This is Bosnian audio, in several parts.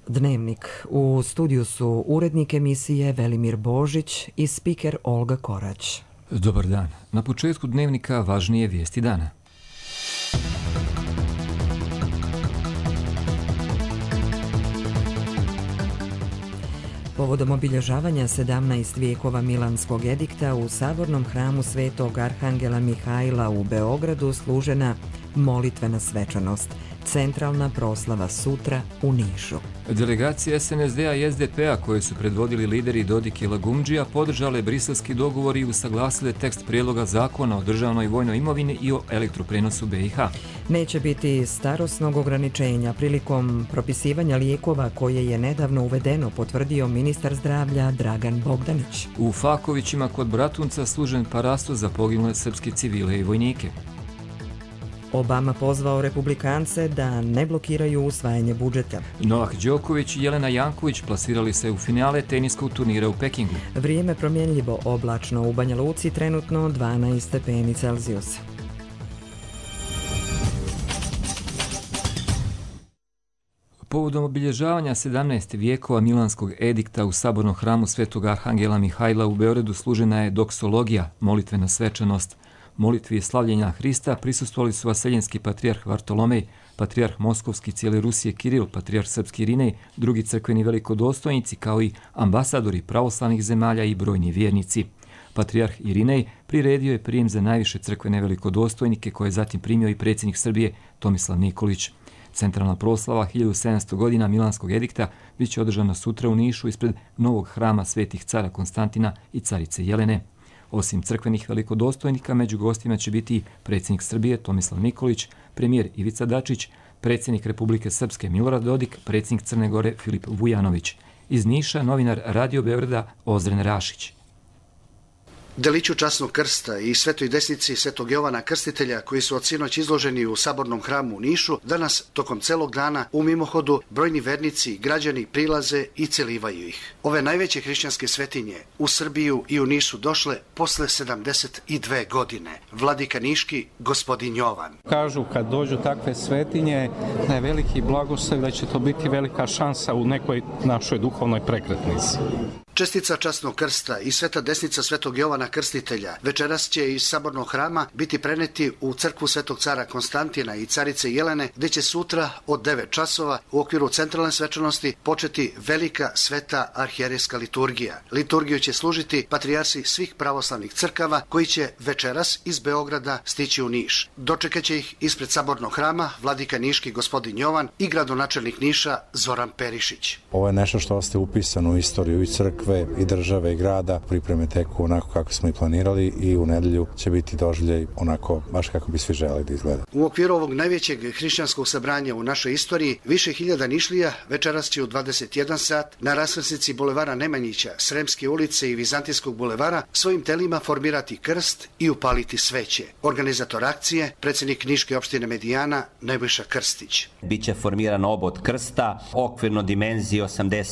Dnevnik. U studiju su urednik emisije Velimir Božić i spiker Olga Korać. Dobar dan. Na početku Dnevnika važnije vijesti dana. Povodom obilježavanja 17 vijekova Milanskog edikta u Sabornom hramu Svetog Arhangela Mihajla u Beogradu služena molitvena svečanost. Centralna proslava sutra u Nišu. Delegacije SNSD-a i SDP-a koje su predvodili lideri Dodik i Lagumdžija podržale briselski dogovor i usaglasile tekst prijedloga zakona o državnoj vojnoj imovini i o elektroprenosu BiH. Neće biti starosnog ograničenja prilikom propisivanja lijekova koje je nedavno uvedeno, potvrdio ministar zdravlja Dragan Bogdanić. U Fakovićima kod Bratunca služen parasto za poginule srpske civile i vojnike. Obama pozvao republikance da ne blokiraju usvajanje budžeta. Novak Đoković i Jelena Janković plasirali se u finale teniskog turnira u Pekingu. Vrijeme promjenljivo, oblačno u Banja Luci, trenutno 12 stepeni Celzijusa. Povodom obilježavanja 17 vijekova Milanskog edikta u Sabornom hramu Svetog Arhangela Mihajla u Beogradu služena je doksologija, molitvena svečanost. Molitvi slavljenja Hrista prisustvovali su vaseljenski patrijarh Vartolomej, patrijarh Moskovski cijele Rusije Kiril, patrijarh Srpski Irinej, drugi crkveni velikodostojnici kao i ambasadori pravoslavnih zemalja i brojni vjernici. Patrijarh Irinej priredio je prijem za najviše crkvene velikodostojnike koje je zatim primio i predsjednik Srbije Tomislav Nikolić. Centralna proslava 1700 godina Milanskog edikta bit će održana sutra u Nišu ispred novog hrama svetih cara Konstantina i carice Jelene. Osim crkvenih velikodostojnika, među gostima će biti i predsjednik Srbije Tomislav Nikolić, premijer Ivica Dačić, predsjednik Republike Srpske Milorad Dodik, predsjednik Crne Gore Filip Vujanović. Iz Niša novinar Radio Beograda Ozren Rašić. Deliću časnog krsta i svetoj desnici Svetog Jovana Krstitelja, koji su od sinoć izloženi u Sabornom hramu u Nišu, danas tokom celog dana u mimohodu brojni vernici i građani prilaze i celivaju ih. Ove najveće hrišćanske svetinje u Srbiju i u Nišu došle posle 72 godine. Vladika Niški, gospodin Jovan. Kažu kad dođu takve svetinje da je veliki blagoslov, da će to biti velika šansa u nekoj našoj duhovnoj prekretnici. Čestica časnog krsta i sveta desnica Svetog Jovana Krstitelja večeras će iz Sabornog hrama biti preneti u crkvu Svetog cara Konstantina i carice Jelene, gdje će sutra od 9 časova u okviru centralne svečanosti početi velika sveta arhijerejska liturgija. Liturgiju će služiti patrijarsi svih pravoslavnih crkava koji će večeras iz Beograda stići u Niš. Dočekat će ih ispred Sabornog hrama vladika Niški gospodin Jovan i gradonačelnik Niša Zoran Perišić. Ovo je nešto što ostaje upisano u istoriju i crkve i države i grada. Pripreme teku onako kako smo i planirali i u nedelju će biti doživljaj onako baš kako bi svi želeli da izgleda. U okviru ovog najvećeg hrišćanskog sabranja u našoj istoriji više hiljada Nišlija večeras će u 21 sat na raskrsnici bulevara Nemanjića, Sremske ulice i Vizantijskog bulevara svojim telima formirati krst i upaliti sveće. Organizator akcije, predsjednik Niške opštine Medijana Nebojša Krstić. Biće formiran obod krsta, okvirno dimenzije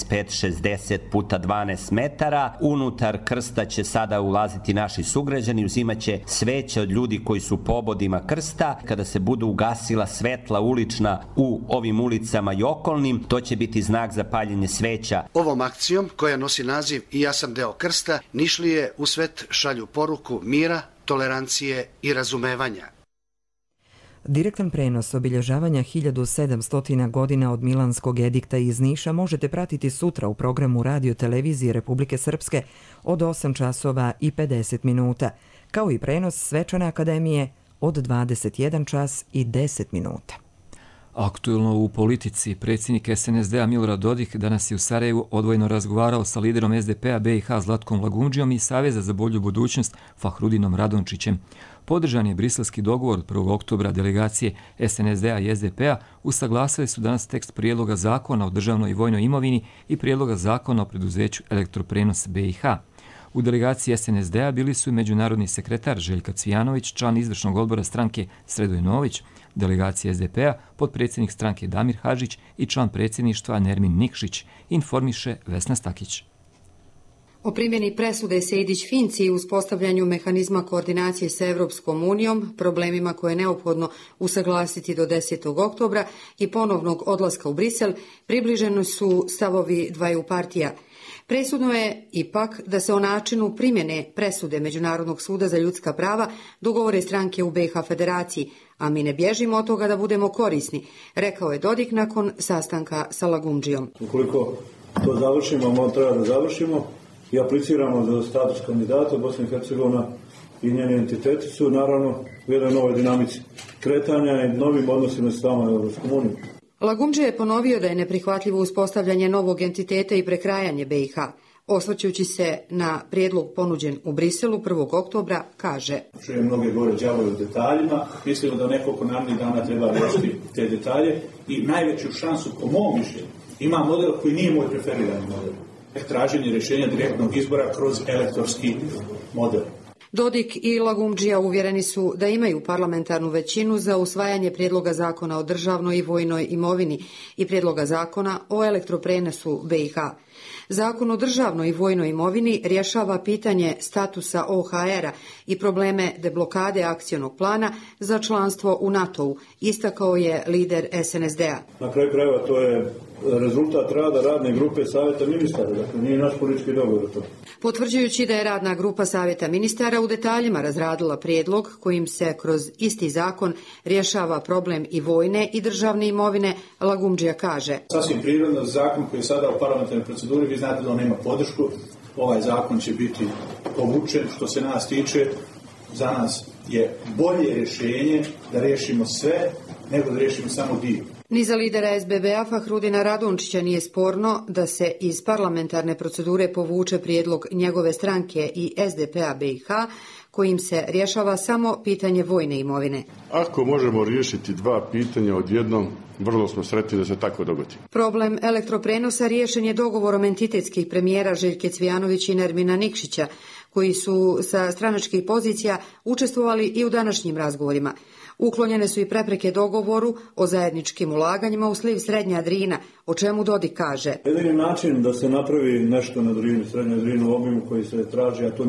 85-60 puta 12 metara. Unutar krsta će sada ulaziti naši sugrađani, uzimaće sveće od ljudi koji su po obodima krsta. Kada se budu ugasila svetla ulična u ovim ulicama i okolnim, to će biti znak za paljenje sveća. Ovom akcijom, koja nosi naziv I ja sam deo krsta, Nišlije u svet šalju poruku mira, tolerancije i razumevanja. Direktan prenos obilježavanja 1700 godina od Milanskog edikta iz Niša možete pratiti sutra u programu Radio Televizije Republike Srpske od 8 časova i 50 minuta, kao i prenos Svečane akademije od 21 čas i 10 minuta. Aktuelno u politici, predsjednik SNSD-a Milorad Dodik danas je u Sarajevu odvojeno razgovarao sa liderom SDP-a BiH Zlatkom Lagumdžijom i Saveza za bolju budućnost Fahrudinom Radončićem. Podržan je briselski dogovor od 1. oktobra. Delegacije SNSD-a i SDP-a usaglasili su danas tekst prijedloga zakona o državnoj i vojnoj imovini i prijedloga zakona o preduzeću Elektroprenos BiH. U delegaciji SNSD-a bili su i međunarodni sekretar Željka Cvijanović, član izvršnog odbora stranke Sredoj Nović, delegacije SDP-a potpredsjednik stranke Damir Hadžić i član predsjedništva Nermin Nikšić, informiše Vesna Stakić. O primjeni presude Sejdić-Finci i uspostavljanju mehanizma koordinacije sa Evropskom unijom, problemima koje je neophodno usaglasiti do 10. oktobra i ponovnog odlaska u Brisel, približeni su stavovi dvaju partija. Presudno je ipak da se o načinu primjene presude Međunarodnog suda za ljudska prava dogovore stranke u BiH Federaciji, a mi ne bježimo od toga da budemo korisni, rekao je Dodik nakon sastanka sa Lagundžijom. Ukoliko to završimo, treba da završimo i apliciramo za status kandidata. Bosna i Hercegovina i njeni entiteti su naravno u jednoj novoj dinamici kretanja i novim odnosima s tamo Evropskom unijom. Lagundžija je ponovio da je neprihvatljivo uspostavljanje novog entiteta i prekrajanje BiH. Osvrćući se na prijedlog ponuđen u Briselu 1. oktobra, kaže: Čujem mnoge gore đavoje u detaljima, mislimo da nekoliko narednih dana treba riješiti te detalje i najveću šansu, po mom mišljenju, ima model koji nije moj preferirani model. Traženje rješenja direktnog izbora kroz elektorski model. Dodik i Lagundžija uvjereni su da imaju parlamentarnu većinu za usvajanje prijedloga zakona o državnoj i vojnoj imovini i prijedloga zakona o elektroprenosu BiH. Zakon o državnoj i vojnoj imovini rješava pitanje statusa OHR-a i probleme deblokade akcionog plana za članstvo u NATO-u, istakao je lider SNSD-a. Na kraju krajeva to je rezultat rada radne grupe Savjeta ministara, dakle nije naš politički dogovor to. Potvrđujući da je radna grupa Savjeta ministara u detaljima razradila prijedlog kojim se kroz isti zakon rješava problem i vojne i državne imovine, Lagundžija kaže: Sasvim prirodno, zakon koji je sada u parlamentarnoj proceduri, vi znate da on nema podršku, ovaj zakon će biti povučen. Što se nas tiče, za nas je bolje rješenje da riješimo sve nego da riješimo samo dio. Ni za lidera SBB-a Fahrudina Radončića nije sporno da se iz parlamentarne procedure povuče prijedlog njegove stranke i SDP-a BiH, kojim se rješava samo pitanje vojne imovine. Ako možemo riješiti dva pitanja odjednom, vrlo smo sretni da se tako dogodi. Problem elektroprenosa riješen je dogovorom entitetskih premijera Željke Cvijanović i Nermina Nikšića, koji su sa stranačkih pozicija učestvovali i u današnjim razgovorima. Uklonjene su i prepreke dogovoru o zajedničkim ulaganjima u sliv Srednja Drina, o čemu Dodik kaže: Jedini način da se napravi nešto na Drini, Srednja Drina u obimu koji se traži, a to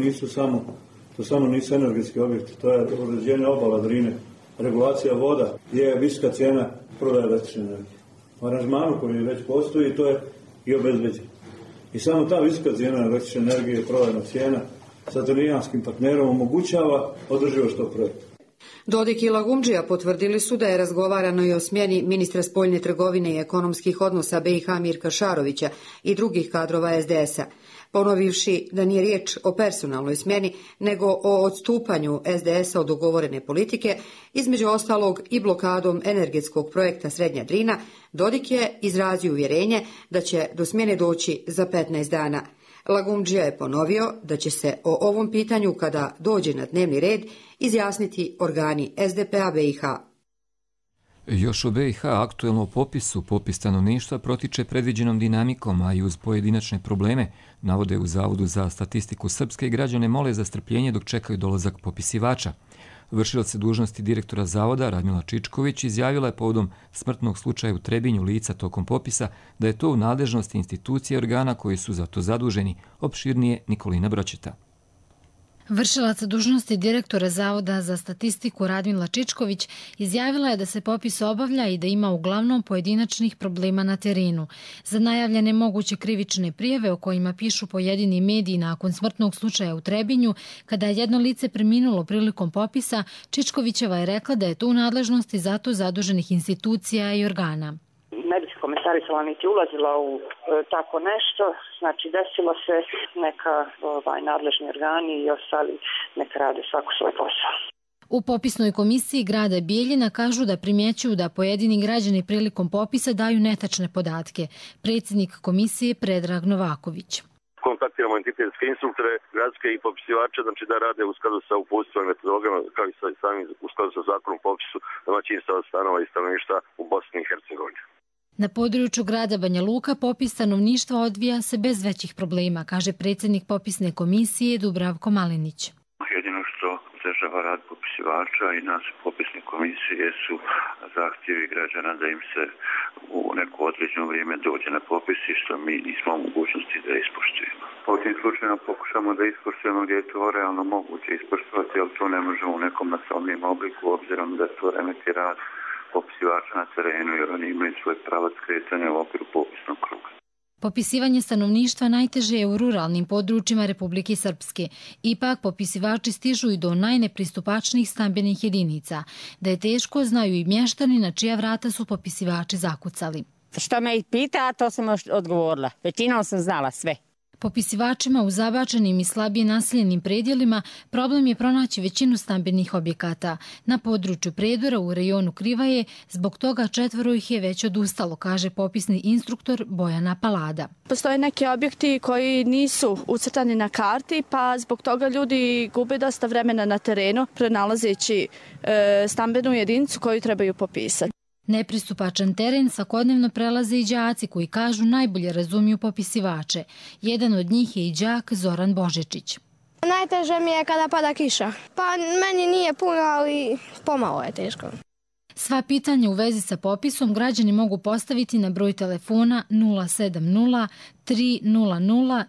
nisu energetski objekti, to je uređenje obala Drine, regulacija voda, je visoka cijena prodaje električne energije. U aranžmanu koji već postoji, to je i obezbeđen. I samo ta visoka cijena električne energije, prodajna cijena sa talijanskim partnerom omogućava održivost tog projekta. Dodik i Lagundžija potvrdili su da je razgovarano i o smjeni ministra spoljne trgovine i ekonomskih odnosa BiH Mirka Šarovića i drugih kadrova SDS-a, ponovivši da nije riječ o personalnoj smjeni, nego o odstupanju SDS-a od dogovorene politike, između ostalog i blokadom energetskog projekta Srednja Drina. Dodik je izrazio uvjerenje da će do smjene doći za 15 dana. Lagundžija je ponovio da će se o ovom pitanju, kada dođe na dnevni red, izjasniti organi SDP-a BiH. Još u BiH aktuelno popisu, popis stanovništva protiče predviđenom dinamikom, a i uz pojedinačne probleme, navode u Zavodu za statistiku srpske, i građane mole za strpljenje dok čekaju dolazak popisivača. Vršilac dužnosti direktora Zavoda Radmila Čičković izjavila je povodom smrtnog slučaja u Trebinju lica tokom popisa da je to u nadležnosti institucije i organa koji su za to zaduženi, opširnije Nikolina Bročeta. Vršilac dužnosti direktora Zavoda za statistiku Radmila Čičković izjavila je da se popis obavlja i da ima uglavnom pojedinačnih problema na terenu. Za najavljene moguće krivične prijave o kojima pišu pojedini mediji nakon smrtnog slučaja u Trebinju, kada je jedno lice preminulo prilikom popisa, Čičkovićeva je rekla da je to u nadležnosti za to zaduženih institucija i organa. Ne bih komentarisala niti ulazila u tako nešto, znači desilo se, neka nadležni organi i ostali neka rade svako svoj posao. U popisnoj komisiji grada Bijeljina kažu da primjećuju da pojedini građani prilikom popisa daju netačne podatke. Predsjednik komisije Predrag Novaković. Kontaktiramo entitetske instruktore, gradske i popisivače, znači da rade u skladu sa uputstvima i metodologijama, kao i sami u skladu sa zakonom popisu domaćinstava, stanova i stanovništva u Bosni i Hercegovini. Na području grada Banja Luka popis stanovništva odvija se bez većih problema, kaže predsjednik popisne komisije Dubravko Malinić. Jedino što otežava rad popisivača i nas popisne komisije su zahtjevi građana da im se u neko određeno vrijeme dođe na popis i što mi nismo u mogućnosti da ispoštujemo. u tim slučajima pokušamo da ispoštujemo gdje je to realno moguće ispoštovati, ali to ne možemo u nekom masovnijem obliku, obzirom da to remeti rad popisivača na terenu, jer oni imaju svoj pravac kretanja u okviru popisnog kruga. Popisivanje stanovništva najteže je u ruralnim područjima Republike Srpske. Ipak, popisivači stižu i do najnepristupačnijih stambenih jedinica. Da je teško, znaju i mještani na čija vrata su popisivači zakucali. Što me i pita, to sam odgovorila. Većinom sam znala sve. Popisivačima u zabačenim i slabije naseljenim predjelima problem je pronaći većinu stambenih objekata. Na području Predora u rejonu Krivaje, zbog toga 4 ih je već odustalo, kaže popisni instruktor Bojana Palada. Postoje neki objekti koji nisu ucrtani na karti, pa zbog toga ljudi gube dosta vremena na terenu pronalazeći stambenu jedinicu koju trebaju popisati. Nepristupačan teren svakodnevno prelaze i đaci koji kažu najbolje razumiju popisivače. Jedan od njih je i đak Zoran Božičić. Najteže mi je kada pada kiša. Pa meni nije puno, ali pomalo je teško. Sva pitanja u vezi sa popisom građani mogu postaviti na broj telefona 070 300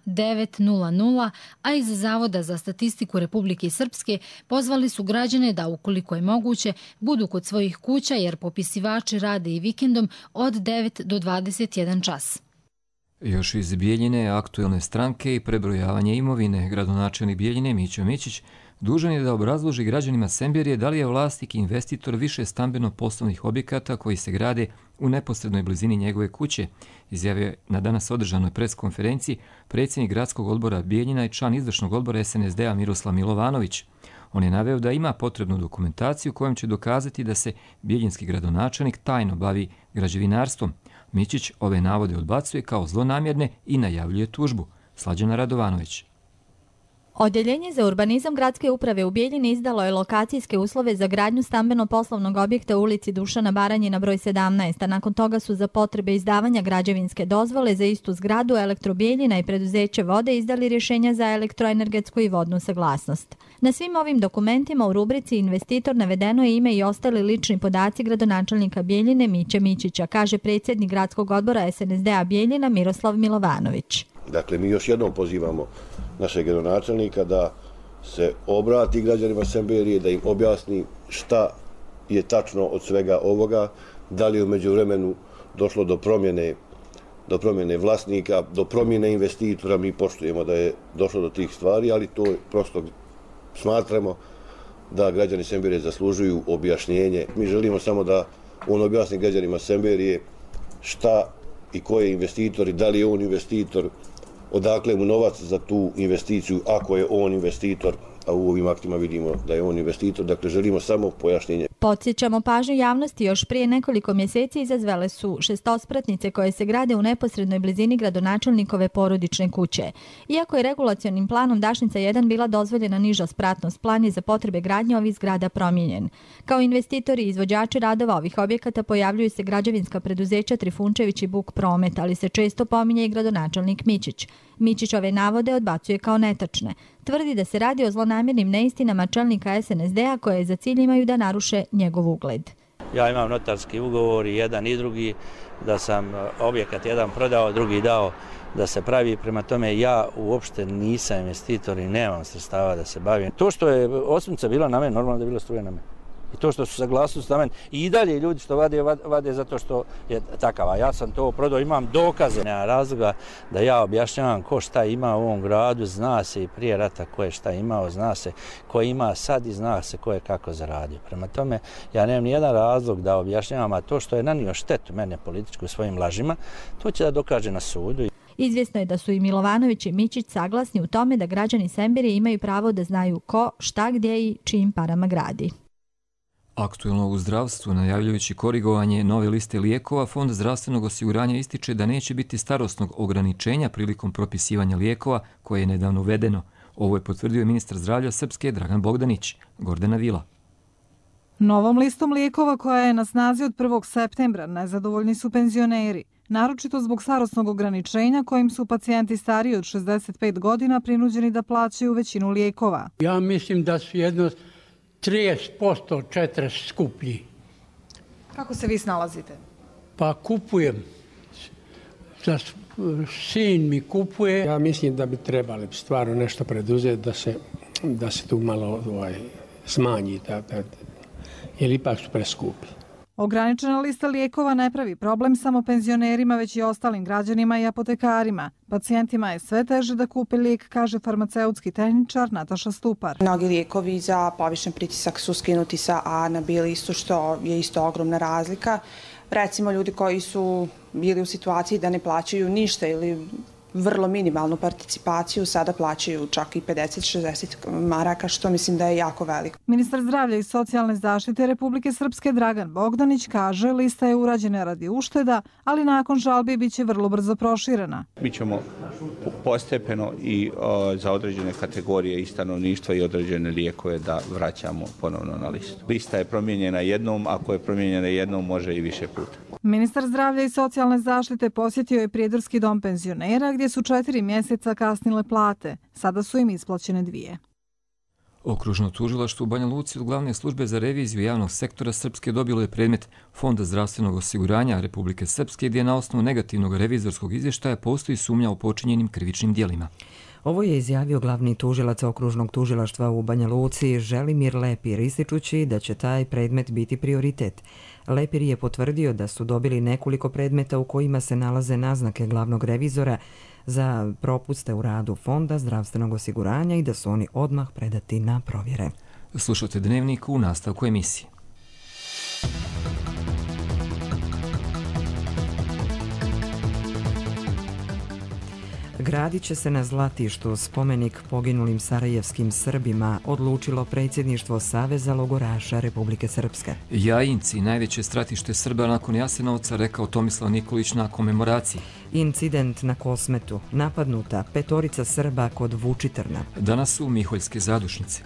900, a iz Zavoda za statistiku Republike Srpske pozvali su građane da, ukoliko je moguće, budu kod svojih kuća jer popisivači rade i vikendom od 9 do 21 čas. Još iz Bijeljine, aktuelne stranke i prebrojavanje imovine, gradonačelnik Bijeljine Mićo Mićić dužan je da obrazloži građanima Semberije da li je vlasnik i investitor više stambeno-poslovnih objekata koji se grade u neposrednoj blizini njegove kuće, izjavio je na danas održanoj preskonferenciji predsjednik gradskog odbora Bijeljina i član izvršnog odbora SNSD-a Miroslav Milovanović. On je naveo da ima potrebnu dokumentaciju kojom će dokazati da se bijeljinski gradonačelnik tajno bavi građevinarstvom. Mićić ove navode odbacuje kao zlonamjerne i najavljuje tužbu. Slađana Radovanović. Odjeljenje za urbanizam gradske uprave u Bijeljini izdalo je lokacijske uslove za gradnju stambeno-poslovnog objekta u ulici Dušana Baranjina broj 17, a nakon toga su za potrebe izdavanja građevinske dozvole za istu zgradu Elektrobijeljina i preduzeće vode izdali rješenja za elektroenergetsku i vodnu saglasnost. Na svim ovim dokumentima u rubrici investitor navedeno je ime i ostali lični podaci gradonačelnika Bijeljine Miće Mićića, kaže predsjednik gradskog odbora SNSD-a Bijeljina Miroslav Milovanović. Dakle, mi još jednom pozivamo našeg gradonačelnika da se obrati građanima Semberije, da im objasni šta je tačno od svega ovoga, da li je u međuvremenu došlo do promjene vlasnika, do promjene investitora. Mi poštujemo da je došlo do tih stvari, ali to prosto smatramo da građani Semberije zaslužuju objašnjenje. Mi želimo samo da on objasni građanima Semberije šta i ko je investitor i da li je on investitor, odakle mu novac za tu investiciju, ako je on investitor, a u ovim aktima vidimo da je on investitor, dakle želimo samo pojašnjenje. Podsjećamo pažnju javnosti, još prije nekoliko mjeseci izazvele su šestospratnice koje se grade u neposrednoj blizini gradonačelnikove porodične kuće. Iako je regulacionim planom Dašnica 1 bila dozvoljena niža spratnost, plan je za potrebe gradnje ovih zgrada promijenjen. Kao investitori i izvođači radova ovih objekata pojavljuju se građevinska preduzeća Trifunčević i Buk Promet, ali se često pominje i gradonačelnik Mićić. Mićić ove navode odbacuje kao netačne. Tvrdi da se radi o zlonamjernim neistinama čelnika SNSD-a koje za cilj imaju da naruše njegov ugled. Ja imam notarski ugovor i jedan i drugi, da sam objekat jedan prodao, drugi dao da se pravi. Prema tome ja uopšte nisam investitor i nemam sredstava da se bavim. To što je osmica bila na meni, normalno da je bila struja na meni. I to što su saglasnosti na meni i dalje ljudi što vade zato što je takav. A ja sam to prodao, imam dokaze. Nema razloga da ja objašnjavam ko šta ima u ovom gradu, zna se i prije rata ko je šta imao, zna se ko ima sad i zna se ko je kako zaradio. Prema tome ja nemam nijedan razlog da objašnjavam, a to što je nanio štetu mene političku svojim lažima, to će da dokaže na sudu. Izvjesno je da su i Milovanović i Mićić saglasni u tome da građani Semberije imaju pravo da znaju ko, šta, gdje i čijim parama gradi. Aktuelno u zdravstvu, najavljujući korigovanje nove liste lijekova, Fond zdravstvenog osiguranja ističe da neće biti starosnog ograničenja prilikom propisivanja lijekova koje je nedavno uvedeno. Ovo je potvrdio ministar zdravlja Srpske Dragan Bogdanić. Gordana Vila. Novom listom lijekova koja je na snazi od 1. septembra nezadovoljni su penzioneri, naročito zbog starosnog ograničenja kojim su pacijenti stariji od 65 godina prinuđeni da plaćaju većinu lijekova. Ja mislim da su jedno 30%, 40% skuplji. Kako se vi snalazite? Pa kupujem sin mi kupuje. Ja mislim da bi trebali stvarno nešto preduzeti da se tu malo smanji, jer ipak su preskupi. Ograničena lista lijekova ne pravi problem samo penzionerima, već i ostalim građanima i apotekarima. Pacijentima je sve teže da kupe lijek, kaže farmaceutski tehničar Nataša Stupar. Mnogi lijekovi za povišen pritisak su skinuti sa A na B listu, što je isto ogromna razlika. Recimo, ljudi koji su bili u situaciji da ne plaćaju ništa ili vrlo minimalnu participaciju, sada plaćaju čak i 50-60 maraka, što mislim da je jako veliko. Ministar zdravlja i socijalne zaštite Republike Srpske Dragan Bogdanić kaže lista je urađena radi ušteda, ali nakon žalbi biće vrlo brzo proširena. Mi ćemo postepeno i za određene kategorije i stanovništva i određene lijekove da vraćamo ponovno na listu. Lista je promijenjena jednom, ako je promijenjena jednom može i više puta. Ministar zdravlja i socijalne zaštite posjetio je Prijedorski dom penzionera gdje su 4 mjeseca kasnile plate. Sada su im isplaćene 2. Okružno tužilaštvo u Banja Luci od glavne službe za reviziju javnog sektora Srpske dobilo je predmet Fonda zdravstvenog osiguranja Republike Srpske gdje na osnovu negativnog revizorskog izvještaja postoji sumnja o počinjenim krivičnim djelima. Ovo je izjavio glavni tužilac okružnog tužilaštva u Banja Luci Želimir Lepir, ističući da će taj predmet biti prioritet. Lepir je potvrdio da su dobili nekoliko predmeta u kojima se nalaze naznake glavnog revizora za propuste u radu Fonda zdravstvenog osiguranja i da su oni odmah predati na provjere. Slušajte Dnevnik u nastavku emisije. Gradit će se na Zlatištu spomenik poginulim sarajevskim Srbima, odlučilo predsjedništvo Saveza logoraša Republike Srpske. Jajinci, najveće stratište Srba nakon Jasenovca, rekao Tomislav Nikolić na komemoraciji. Incident na Kosmetu, napadnuta 5 Srba kod Vučitrna. Danas su Miholjske zadušnice.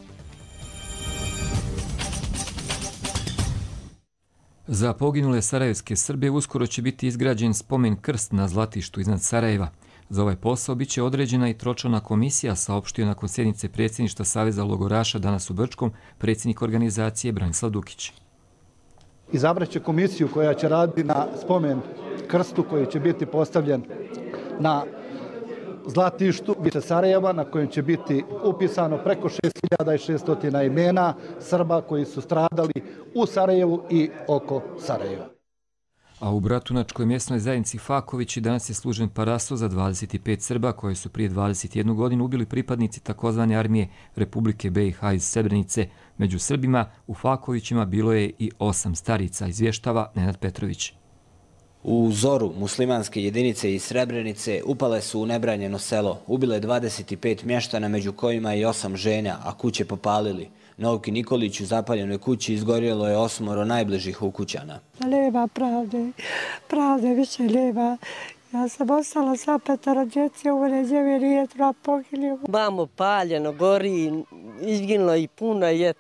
Za poginule sarajevske Srbe uskoro će biti izgrađen spomen krst na Zlatištu iznad Sarajeva. Za ovaj posao biće određena i tročlana komisija, saopštio nakon sjednice predsjedništva Saveza logoraša danas u Brčkom predsjednik organizacije Branislav Dukić. Izabraće komisiju koja će raditi na spomen krstu koji će biti postavljen na Zlatištu biće Sarajeva, na kojem će biti upisano preko 6600 imena Srba koji su stradali u Sarajevu i oko Sarajeva. A u Bratunačkoj mjesnoj zajednici Fakovići danas je služen paraso za 25 Srba koje su prije 21 godinu ubili pripadnici takozvane armije Republike BiH iz Srebrenice. Među Srbima u Fakovićima bilo je i 8 starica, izvještava Nenad Petrović. U zoru muslimanske jedinice iz Srebrenice upale su u nebranjeno selo. Ubile 25 mještana, među kojima i 8 žena, a kuće popalili. Novki Nikolić u zapaljenoj kući izgorjelo je 8 najbližih ukućana. Nema pravde više nema. Ja sam ostala sa 5 djece, u neđeve nije treba pogilio. Vamo paljeno, gori, izginilo i puno je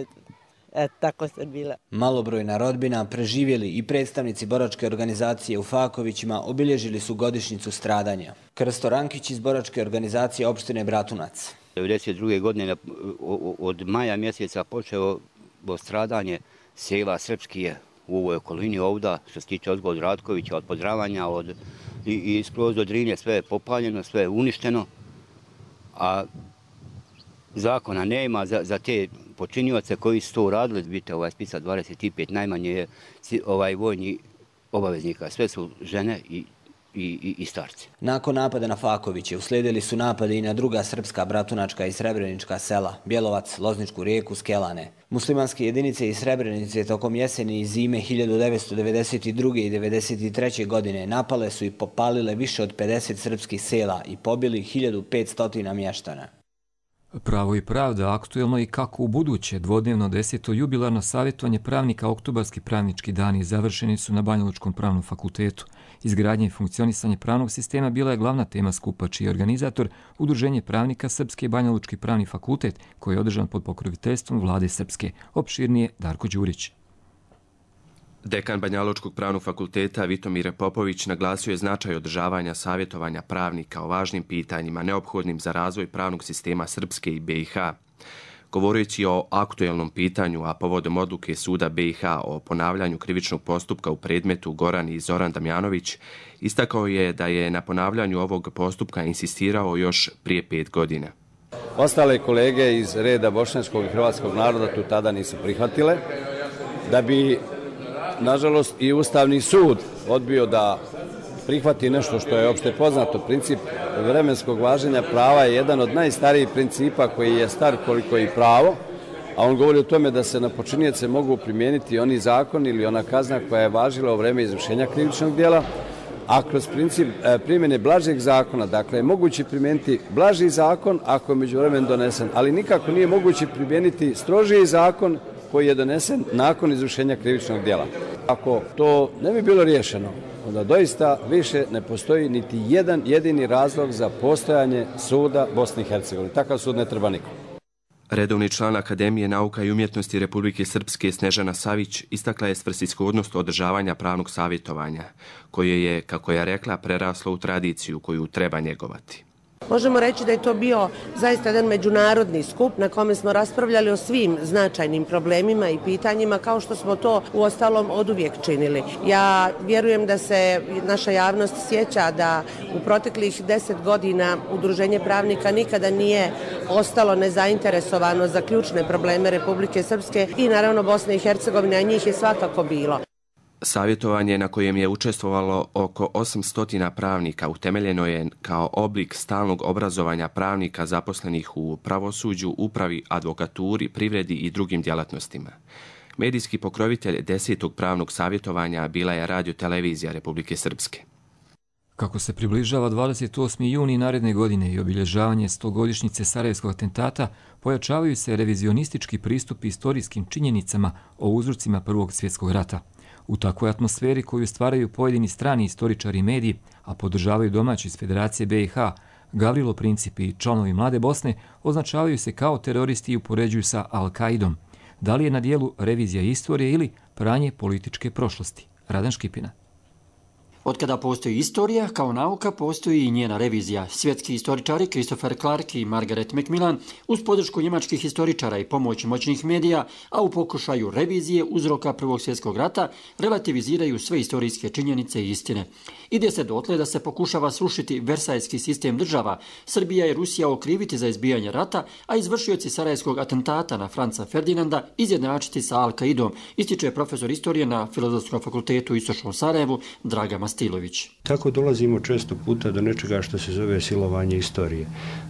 tako se bila. Malobrojna rodbina, preživjeli i predstavnici boračke organizacije u Fakovićima obilježili su godišnjicu stradanja. Krsto Rankić iz boračke organizacije opštine Bratunac. 1992. godine od maja mjeseca počeo stradanje sela Srpskije u ovoj okolini ovda, što se tiče od Ratkovića, od Podravanja i skroz do Drine, sve je popaljeno, sve je uništeno, a zakona nema za te počinioce koji su to uradili, vidite ovaj spisak 25, najmanje je vojni obaveznika, sve su žene i starci. Nakon napada na Fakoviće uslijedili su napade i na druga srpska bratunačka i srebrenička sela, Bjelovac, Lozničku rijeku, Skelane. Muslimanske jedinice iz Srebrenice tokom jeseni i zime 1992. i 1993. godine napale su i popalile više od 50 srpskih sela i pobili 1500 mještana. Pravo i pravda, aktuelno i kako u buduće, dvodnevno 10. jubilarno savjetovanje pravnika Oktobarski pravnički dani završeni su na Banja Lučkom pravnom fakultetu. Izgradnje i funkcionisanje pravnog sistema bila je glavna tema skupa, čiji je organizator Udruženje pravnika Srpske Banja Lučki pravni fakultet, koji je održan pod pokroviteljstvom vlade Srpske. Opširnije Darko Đurić. Dekan Banja Lučkog pravnog fakulteta Vitomir Popović naglasio je značaj održavanja savjetovanja pravnika o važnim pitanjima neophodnim za razvoj pravnog sistema Srpske i BiH. Govoreći o aktuelnom pitanju, a povodom odluke Suda BiH o ponavljanju krivičnog postupka u predmetu Goran i Zoran Damjanović, istakao je da je na ponavljanju ovog postupka insistirao još prije 5 godina. Ostale kolege iz reda bošnjačkog i hrvatskog naroda tu tada nisu prihvatile, da bi, nažalost, i Ustavni sud odbio da prihvati nešto što je opšte poznato. Princip vremenskog važenja prava je jedan od najstarijih principa koji je star koliko i pravo, a on govori o tome da se na počinioce mogu primijeniti oni zakon ili ona kazna koja je važila u vreme izvršenja krivičnog djela, a kroz princip primjene blažeg zakona, dakle, je moguće primijeniti blaži zakon ako je međuvremeno donesen, ali nikako nije moguće primijeniti strožiji zakon koji je donesen nakon izvršenja krivičnog djela. Ako to ne bi bilo riješeno, onda doista više ne postoji niti jedan jedini razlog za postojanje suda Bosne i Hercegovine. Takav sud ne treba nikom. Redovni član Akademije nauka i umjetnosti Republike Srpske Snežana Savić istakla je svrsishodnost održavanja pravnog savjetovanja, koje je, kako je rekla, preraslo u tradiciju koju treba njegovati. Možemo reći da je to bio zaista jedan međunarodni skup na kome smo raspravljali o svim značajnim problemima i pitanjima, kao što smo to uostalom oduvijek činili. Ja vjerujem da se naša javnost sjeća da u proteklih 10 godina Udruženje pravnika nikada nije ostalo nezainteresovano za ključne probleme Republike Srpske i naravno Bosne i Hercegovine, a njih je svakako bilo. Savjetovanje na kojem je učestvovalo oko 800 pravnika utemeljeno je kao oblik stalnog obrazovanja pravnika zaposlenih u pravosuđu, upravi, advokaturi, privredi i drugim djelatnostima. Medijski pokrovitelj 10. pravnog savjetovanja bila je Radio-televizija Republike Srpske. Kako se približava 28. juni naredne godine i obilježavanje 100-godišnjice Sarajevskog atentata, pojačavaju se revizionistički pristupi istorijskim činjenicama o uzrocima Prvog svjetskog rata. U takvoj atmosferi koju stvaraju pojedini strani istoričari i mediji, a podržavaju domaći iz Federacije BiH, Gavrilo Princip i članovi Mlade Bosne označavaju se kao teroristi i upoređuju sa Al-Kaidom. Da li je na dijelu revizija istorije ili pranje političke prošlosti? Radan Škipina. Otkada postoji istorija, kao nauka postoji i njena revizija. Svjetski istoričari Christopher Clark i Margaret Macmillan uz podršku njemačkih istoričara i pomoć moćnih medija, a u pokušaju revizije uzroka Prvog svjetskog rata, relativiziraju sve istorijske činjenice i istine. Ide se dotle da se pokušava srušiti versajski sistem država, Srbija i Rusija okriviti za izbijanje rata, a izvršioci Sarajevskog atentata na Franca Ferdinanda izjednačiti sa Al-Kaidom, ističe profesor istorije na Filozofskom fakultetu u Istočnom Sarajevu Draga Stilović. Tako dolazimo često puta do nečega što se zove silovanje istorije.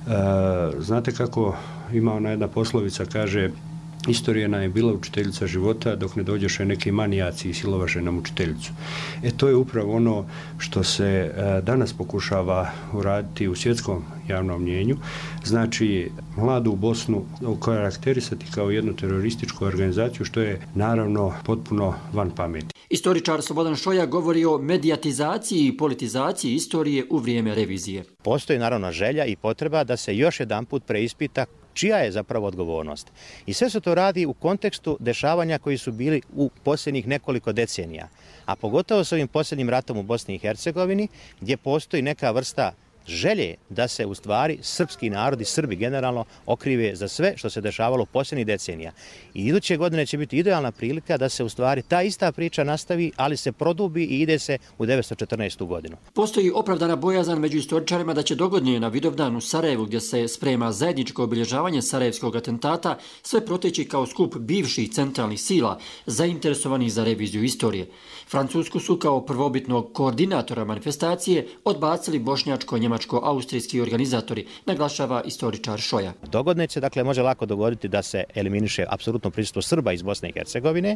Znate kako ima ona jedna poslovica, kaže istorija nam je bila učiteljica života dok ne dođeše neki manijaci i silovaše nam učiteljicu. To je upravo ono što se danas pokušava uraditi u svjetskom javnom mnjenju. Znači, mladu Bosnu okarakterisati kao jednu terorističku organizaciju, što je naravno potpuno van pameti. Istoričar Slobodan Šoja govori o medijatizaciji i politizaciji istorije u vrijeme revizije. Postoji naravno želja i potreba da se još jedanput preispita čija je zapravo odgovornost. I sve se to radi u kontekstu dešavanja koji su bili u posljednjih nekoliko decenija. A pogotovo s ovim posljednjim ratom u Bosni i Hercegovini, gdje postoji neka vrsta želje da se u stvari srpski narod i Srbi generalno okrive za sve što se dešavalo posljednjih decenija. I iduće godine će biti idealna prilika da se u stvari ta ista priča nastavi, ali se produbi i ide se u 1914. godinu. Postoji opravdana bojazan među istoričarima da će dogodine na Vidovdan u Sarajevu, gdje se sprema zajedničko obilježavanje Sarajevskog atentata, sve proteći kao skup bivših centralnih sila zainteresovanih za reviziju istorije. Francusku su kao prvobitnog koordinatora manifestacije odbacili bošnjačko-njemačko-austrijski organizatori, naglašava istoričar Šoja. Dogodine se, dakle, može lako dogoditi da se eliminiše apsolutno prisustvo Srba iz Bosne i Hercegovine,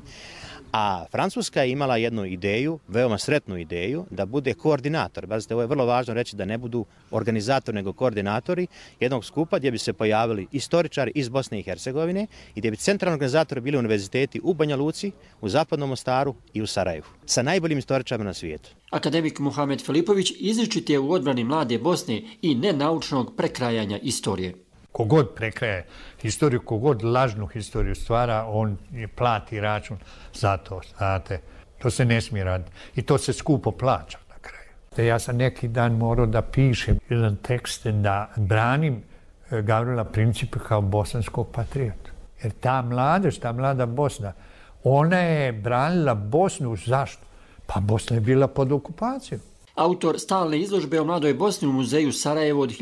a Francuska je imala jednu ideju, veoma sretnu ideju, da bude koordinator. Bazite, ovo je vrlo važno reći da ne budu organizatori, nego koordinatori jednog skupa gdje bi se pojavili istoričari iz Bosne i Hercegovine i gdje bi centralni organizatori bili univerziteti u Banja Luci, u Zapadnom Mostaru i u Sarajevu, sa najboljim istoričarima na svijetu. Akademik Muhamed Filipović izričit je u odbrani Mlade Bosne i nenaučnog prekrajanja istorije. Kogod prekraje historiju, kogod lažnu historiju stvara, on plati račun za to, znate. To se ne smije raditi i to se skupo plaća na kraju. Ja sam neki dan morao da pišem jedan tekst da branim Gavrila Principa kao bosanskog patriota. Jer ta mladež, ta mlada Bosna, ona je branila Bosnu zašto? Pa Bosna je bila pod okupacijom. Autor stalne izložbe o mladoj Bosni u muzeju Sarajevo od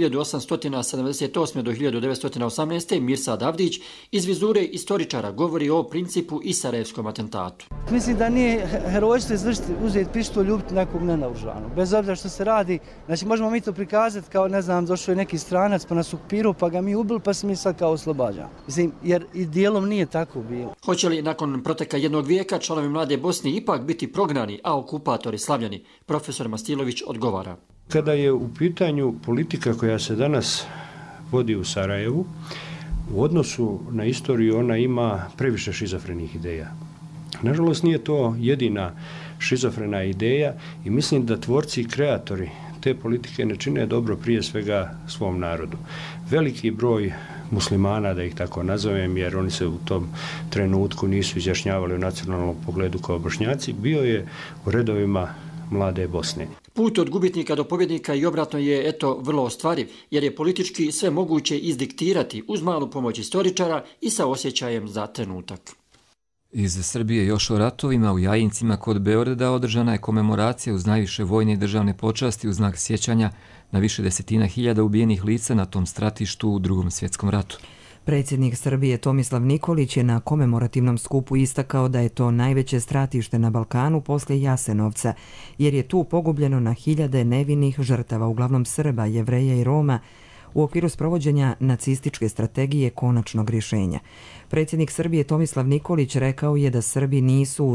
1878. do 1918. Mirsad Avdić iz vizure istoričara govori o principu i sarajevskom atentatu. Mislim da nije herojstvo izvršiti, uzeti pištolj, ljubiti nekog nenaoružanog. Bez obzira što se radi, znači možemo mi to prikazati kao, ne znam, došao je neki stranac pa nas okupirao pa ga mi ubili pa se mi sad kao oslobađamo. Mislim, jer i dijelom nije tako bilo. Hoće li nakon proteka jednog vijeka članovi mlade Bosne ipak biti prognani, a okupatori slavljeni? Profesor Mastilo odgovara. Kada je u pitanju politika koja se danas vodi u Sarajevu, u odnosu na istoriju ona ima previše šizofrenih ideja. Nažalost nije to jedina šizofrena ideja i mislim da tvorci i kreatori te politike ne čine dobro prije svega svom narodu. Veliki broj muslimana, da ih tako nazovem, jer oni se u tom trenutku nisu izjašnjavali u nacionalnom pogledu kao Bošnjaci, bio je u redovima mlade Bosne. Put od gubitnika do pobjednika i obratno je eto vrlo ostvariv, jer je politički sve moguće izdiktirati uz malu pomoć istoričara i sa osjećajem za trenutak. Iz Srbije još o ratovima u Jajincima kod Beograda održana je komemoracija uz najviše vojne i državne počasti u znak sjećanja na više desetina hiljada ubijenih lica na tom stratištu u Drugom svjetskom ratu. Predsjednik Srbije Tomislav Nikolić je na komemorativnom skupu istakao da je to najveće stratište na Balkanu poslije Jasenovca, jer je tu pogubljeno na hiljade nevinih žrtava, uglavnom Srba, Jevreja i Roma, u okviru sprovođenja nacističke strategije konačnog rješenja. Predsjednik Srbije Tomislav Nikolić rekao je da Srbi nisu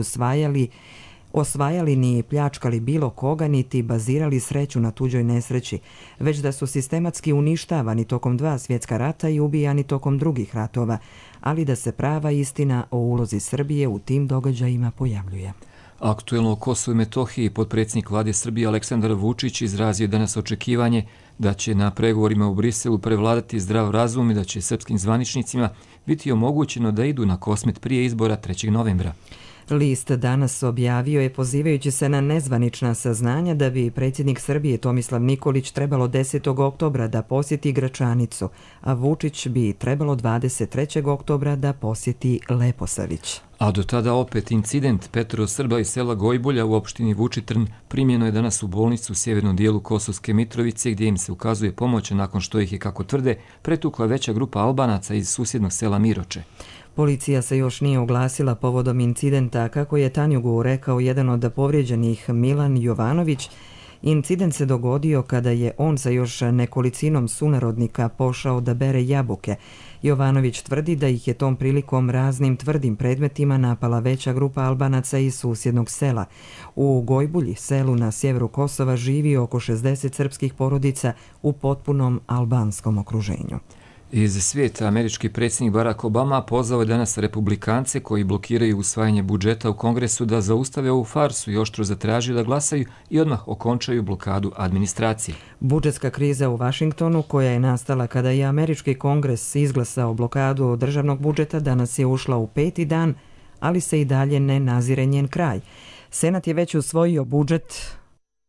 osvajali ni pljačkali bilo koga, niti bazirali sreću na tuđoj nesreći, već da su sistematski uništavani tokom 2 svjetska rata i ubijani tokom drugih ratova, ali da se prava istina o ulozi Srbije u tim događajima pojavljuje. Aktuelno o Kosovu i Metohiji potpredsjednik vlade Srbije Aleksandar Vučić izrazio je danas očekivanje da će na pregovorima u Briselu prevladati zdrav razum i da će srpskim zvaničnicima biti omogućeno da idu na Kosmet prije izbora 3. novembra. List danas objavio je pozivajući se na nezvanična saznanja da bi predsjednik Srbije Tomislav Nikolić trebalo 10. oktobra da posjeti Gračanicu, a Vučić bi trebalo 23. oktobra da posjeti Leposavić. A do tada opet incident. 5 Srba iz sela Gojbulja u opštini Vučitrn primljeno je danas u bolnicu u sjevernom dijelu Kosovske Mitrovice gdje im se ukazuje pomoć nakon što ih je, kako tvrde, pretukla veća grupa Albanaca iz susjednog sela Miroče. Policija se još nije oglasila povodom incidenta, kako je Tanjugu rekao jedan od povrijeđenih Milan Jovanović. Incident se dogodio kada je on sa još nekolicinom sunarodnika pošao da bere jabuke. Jovanović tvrdi da ih je tom prilikom raznim tvrdim predmetima napala veća grupa Albanaca iz susjednog sela. U Gojbulji, selu na sjeveru Kosova, živi oko 60 srpskih porodica u potpunom albanskom okruženju. Iz svijeta američki predsjednik Barack Obama pozvao je danas republikance koji blokiraju usvajanje budžeta u Kongresu da zaustave ovu farsu i oštro zatražio da glasaju i odmah okončaju blokadu administracije. Budžetska kriza u Vašingtonu, koja je nastala kada je američki Kongres izglasao blokadu državnog budžeta, danas je ušla u 5. dan, ali se i dalje ne nazire njen kraj. Senat je već usvojio budžet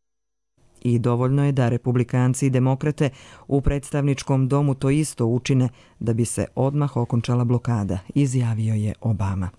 i dovoljno je da republikanci i demokrate u predstavničkom domu to isto učine da bi se odmah okončala blokada, izjavio je Obama.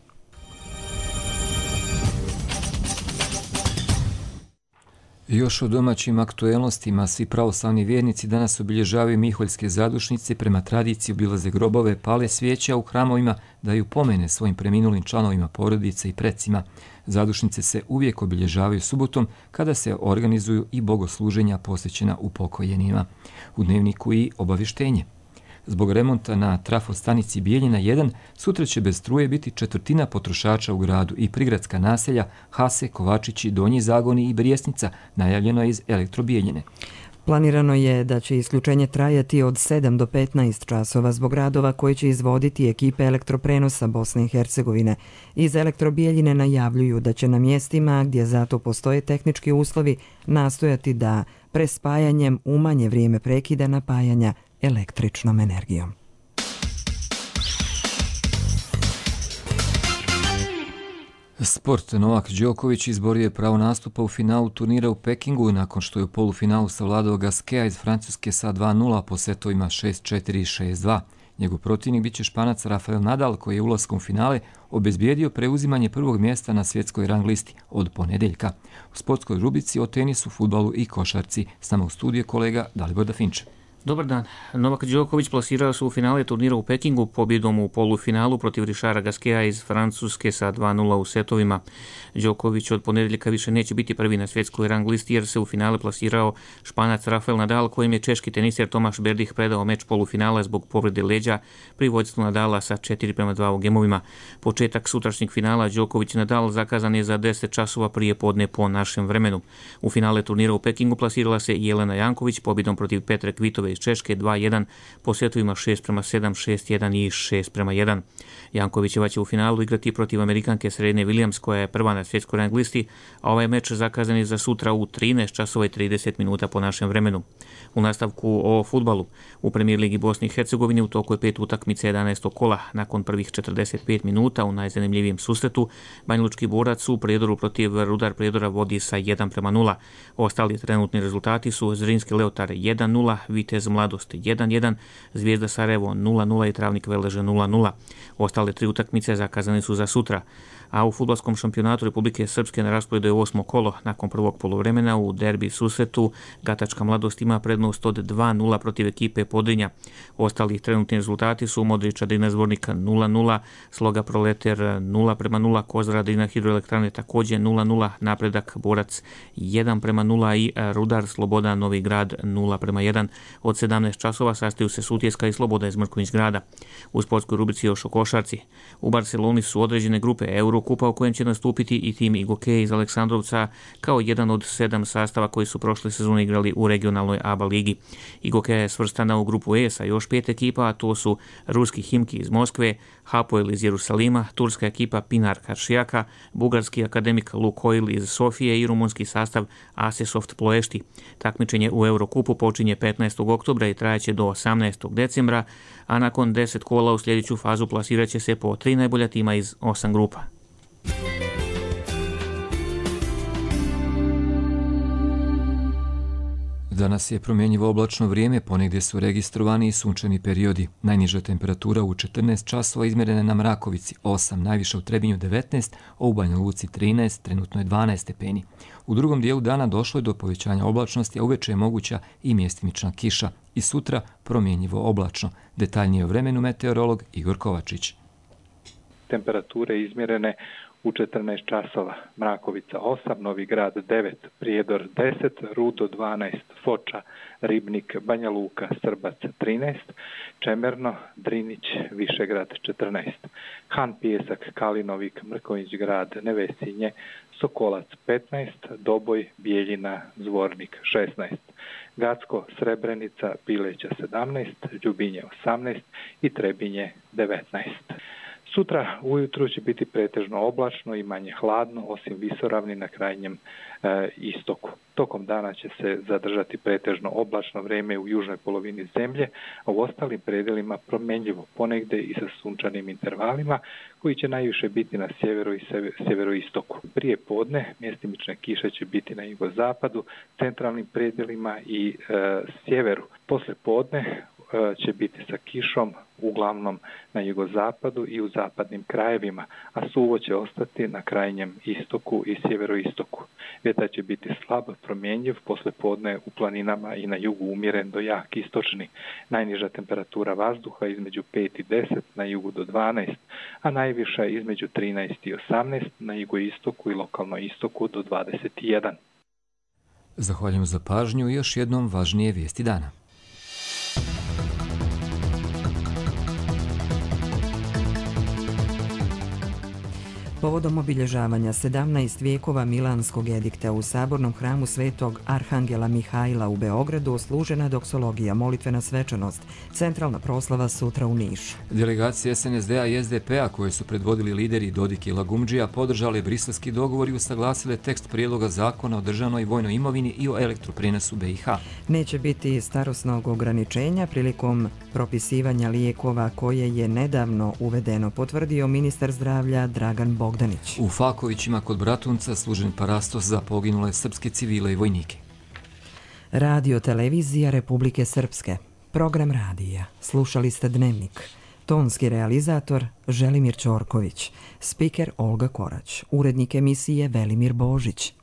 Još o domaćim aktuelnostima, svi pravoslavni vjernici danas obilježavaju Miholjske zadušnice, prema tradiciji obilaze grobove, pale svijeća u hramovima, daju pomene svojim preminulim članovima porodice i precima. Zadušnice se uvijek obilježavaju subotom kada se organizuju i bogosluženja posvećena upokojenima. U dnevniku i obavještenje. Zbog remonta na trafostanici Bijeljina 1 sutra će bez struje biti 1/4 potrošača u gradu i prigradska naselja Hase, Kovačići, Donji Zagoni i Brijesnica, najavljeno je iz Elektrobijeljine. Planirano je da će isključenje trajati od 7 do 15 časova zbog radova koje će izvoditi ekipe elektroprenosa Bosne i Hercegovine. Iz Elektrobijeljine najavljuju da će na mjestima gdje zato postoje tehnički uslovi nastojati da prespajanjem umanje vrijeme prekida napajanja električnom energijom. Sport. Novak Đoković izborio je pravo nastupa u finalu turnira u Pekingu nakon što je u polufinalu savladao Gasqueta iz Francuske sa 2:0 po setovima 6:4 i 6:2. Njegov protivnik biće Španac Rafael Nadal, koji je ulaskom u finale obezbijedio preuzimanje prvog mjesta na svjetskoj rang listi od ponedeljka. U sportskoj rubrici o tenisu, fudbalu i košarci. S nama u studiju kolega Dalibor Dafinče. Dobar dan. Novak Đoković plasirao se u finale turnira u Pekingu pobjedom u polufinalu protiv Richarda Gasqueta iz Francuske sa 2:0 u setovima. Đoković od ponedeljka više neće biti prvi na svjetskoj rang listi jer se u finale plasirao Španac Rafael Nadal, kojem je češki teniser Tomaš Berdih predao meč polufinala zbog povrede leđa pri vođstvu Nadala sa 4:2 u gemovima. Početak sutrašnjeg finala Đoković-Nadal zakazan je za 10 časova prije podne po našem vremenu. U finale turnira u Pekingu plasirala se Jelena Janković pobjedom protiv Petre Kvitove iz Češke 2:1 po setovima 6:7, 6:1 i 6:1. Jankovićeva će u finalu igrati protiv Amerikanke Serene Williams, koja je prva na svjetskoj rang listi, a ovaj meč zakazan je za sutra u 13 časova i 30 minuta po našem vremenu. U nastavku o fudbalu. U Premijer ligi Bosne i Hercegovine u toku je 5 utakmice 11. kola. Nakon prvih 45 minuta u najzanimljivijem susretu, banjalučki borac u Prijedoru protiv Rudar Prijedora vodi sa 1:0. Ostali trenutni rezultati su Zrinski Leotar 1:0, Vitez Mladost 1:1, Zvijezda Sarajevo 0:0 i Travnik Veleže 0:0. Ostale 3 utakmice zakazane su za sutra. A u fudbalskom šampionatu Republike Srpske na rasporedu je 8. kolo. Nakon prvog poluvremena u derbi susretu Gatačka Mladost ima prednost od 2:0 protiv ekipe Podrinja. Ostali trenutni rezultati su Modrića Drina Zvornik 0:0, Sloga Proleter 0:0, Kozara Drina Hidroelektrane također 0:0, Napredak Borac 1:0 i Rudar Sloboda Novi Grad 0:1. Od 17 časova sastaju se Sutjeska i Sloboda iz Mrkonjić grada. U sportskoj rubrici još o košarci. U Barceloni su određene grupe Eurokupa u kojem će nastupiti i tim Igoke iz Aleksandrovca kao jedan od 7 sastava koji su prošle sezone igrali u regionalnoj ABA ligi. Igoke je svrstana u grupu E sa još 5 ekipa, a to su ruski Himki iz Moskve, Hapoel iz Jerusalima, turska ekipa Pinar Karšijaka, bugarski akademik Lukoil iz Sofije i rumunski sastav Asesoft Ploešti. Takmičenje u Eurokupu počinje 15. oktobra i trajaće do 18. decembra, a nakon 10 kola u sljedeću fazu plasirat će se po 3 najbolja tima iz 8 grupa. Danas je promjenjivo oblačno vrijeme, ponegdje su registrovani i sunčani periodi. Najniža temperatura u 14 časova izmjerena na Mrakovici 8, najviša u Trebinju 19, a u Banja Luci 13, trenutno je 12 stepeni. U drugom dijelu dana došlo je do povećanja oblačnosti, a uveče je moguća i mjestimična kiša. I sutra promjenjivo oblačno. Detaljnije o vremenu meteorolog Igor Kovačić. Temperature izmjerene u 14 časova. Mrakovica 8, Novi Grad 9, Prijedor 10, Rudo 12, Foča, Ribnik, Banja Luka, Srbac 13, Čemerno, Drinić, Višegrad 14, Han Pijesak, Kalinovik, Mrkonjić grad, Nevesinje, Sokolac 15, Doboj, Bijeljina, Zvornik 16, Gacko, Srebrenica, Bileća 17, Ljubinje 18 i Trebinje 19. Sutra ujutru će biti pretežno oblačno i manje hladno, osim visoravni na krajnjem istoku. Tokom dana će se zadržati pretežno oblačno vrijeme u južnoj polovini zemlje, a u ostalim predelima promjenjivo ponegde i sa sunčanim intervalima, koji će najviše biti na sjeveru i sjeveroistoku. Prije podne mjestimične kiše će biti na jugozapadu, centralnim predelima i sjeveru. Poslije podne će biti sa kišom uglavnom na jugozapadu i u zapadnim krajevima, a suvo će ostati na krajnjem istoku i sjeveroistoku. Vjetar će biti slab, promjenjiv, posle podne u planinama i na jugu umjeren do jak istočni. Najniža temperatura vazduha između 5 i 10, na jugu do 12, a najviša između 13 i 18, na jugoistoku i lokalno istoku do 21. Zahvaljujem za pažnju i još jednom važnije vijesti dana. Povodom obilježavanja 17 vijekova Milanskog edikta u Sabornom hramu Svetog Arhangela Mihajla u Beogradu služena doksologija, molitvena svečanost, centralna proslava sutra u Nišu. Delegacije SNSD-a i SDP-a koje su predvodili lideri Dodik i Lagumdžija podržali briselski dogovor i usaglasile tekst prijedloga zakona o državnoj vojnoj imovini i o elektroprenosu BiH. Neće biti starosnog ograničenja prilikom propisivanja lijekova koje je nedavno uvedeno, potvrdio ministar zdravlja Dragan Bogdanić. U Falkovićima kod Bratunca služen parastos za poginule srpske civile i vojnike. Radio televizija Republike Srpske. Program radija. Slušali ste Dnevnik. Tonski realizator Želimir Ćorković. Spiker Olga Korać. Urednik emisije Velimir Božić.